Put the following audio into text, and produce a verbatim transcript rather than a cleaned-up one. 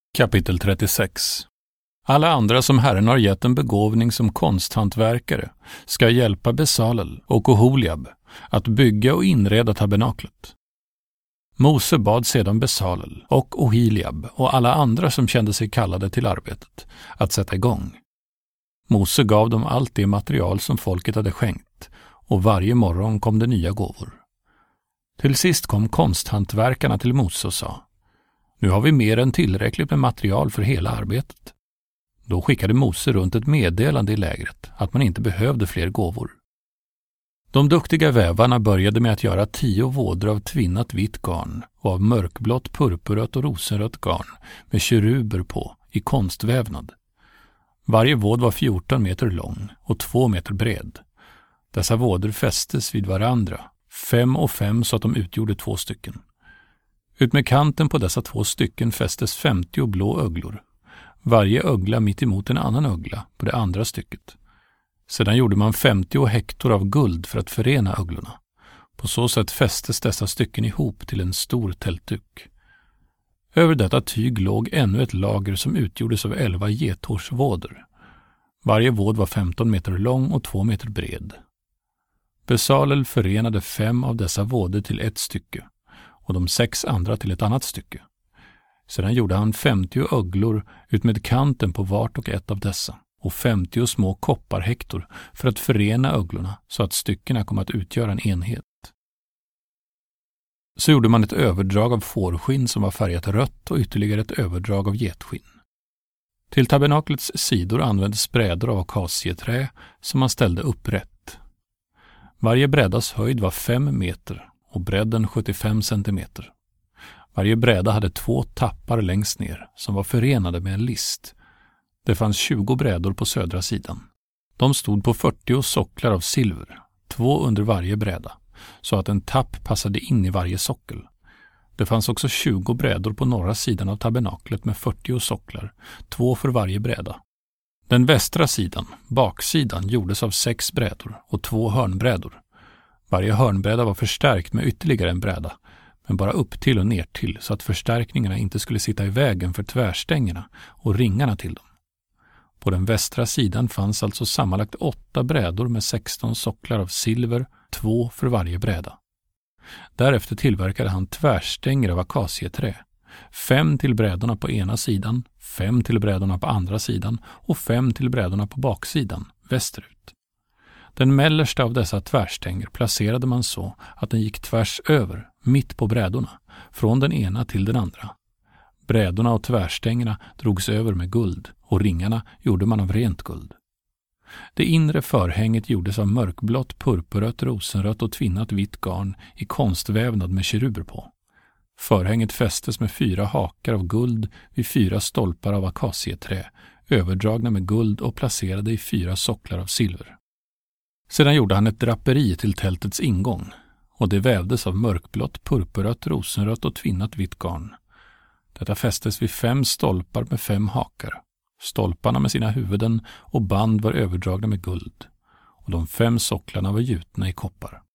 Kapitel trettiosex. Alla andra som Herren har gett en begåvning som konsthantverkare ska hjälpa Besalel och Oholiab att bygga och inreda tabernaklet. Mose bad sedan Besalel och Oholiab och alla andra som kände sig kallade till arbetet att sätta igång. Mose gav dem allt det material som folket hade skänkt, och varje morgon kom det nya gåvor. Till sist kom konsthantverkarna till Mose och sa: Nu har vi mer än tillräckligt med material för hela arbetet. Då skickade Mose runt ett meddelande i lägret att man inte behövde fler gåvor. De duktiga vävarna började med att göra tio vådor av tvinnat vitt garn och av mörkblått, purpurrött och rosenrött garn med keruber på i konstvävnad. Varje våd var fjorton meter lång och två meter bred. Dessa vådor fästes vid varandra, fem och fem så att de utgjorde två stycken. Utmed kanten på dessa två stycken fästes femtio blå öglor, varje ögla mitt emot en annan ögla på det andra stycket. Sedan gjorde man femtio hektor av guld för att förena öglorna. På så sätt fästes dessa stycken ihop till en stor tältduk. Över detta tyg låg ännu ett lager som utgjordes av elva gethårsvådor. Varje våd var femton meter lång och två meter bred. Besalel förenade fem av dessa vådor till ett stycke och de sex andra till ett annat stycke. Sedan gjorde han femtio öglor ut med kanten på vart och ett av dessa och femtio små kopparhektor för att förena öglorna så att styckena kom att utgöra en enhet. Så gjorde man ett överdrag av fårskinn som var färgat rött och ytterligare ett överdrag av getskinn. Till tabernaklets sidor användes brädor av akacieträ som man ställde upprätt. Varje brädas höjd var fem meter och bredden sjuttiofem centimeter. Varje bräda hade två tappar längst ner som var förenade med en list. Det fanns tjugo brädor på södra sidan. De stod på fyrtio socklar av silver, två under varje bräda, så att en tapp passade in i varje sockel. Det fanns också tjugo brädor på norra sidan av tabernaklet med fyrtio socklar, två för varje bräda. Den västra sidan, baksidan, gjordes av sex brädor och två hörnbrädor. Varje hörnbräda var förstärkt med ytterligare en bräda, men bara upp till och ner till så att förstärkningarna inte skulle sitta i vägen för tvärstängerna och ringarna till dem. På den västra sidan fanns alltså sammanlagt åtta brädor med sexton socklar av silver, två för varje bräda. Därefter tillverkade han tvärstänger av akacieträ, fem till brädorna på ena sidan, fem till brädorna på andra sidan och fem till brädorna på baksidan, västerut. Den mellersta av dessa tvärstänger placerade man så att den gick tvärs över, mitt på brädorna, från den ena till den andra. Brädorna och tvärstängerna drogs över med guld och ringarna gjorde man av rent guld. Det inre förhänget gjordes av mörkblått, purpurrött, rosenrött och tvinnat vitt garn i konstvävnad med keruber på. Förhänget fästes med fyra hakar av guld vid fyra stolpar av akacieträ, överdragna med guld och placerade i fyra socklar av silver. Sedan gjorde han ett draperi till tältets ingång, och det vävdes av mörkblått, purpurrött, rosenrött och tvinnat vitt garn. Detta fästes vid fem stolpar med fem hakar. Stolparna med sina huvuden och band var överdragna med guld, och de fem socklarna var gjutna i koppar.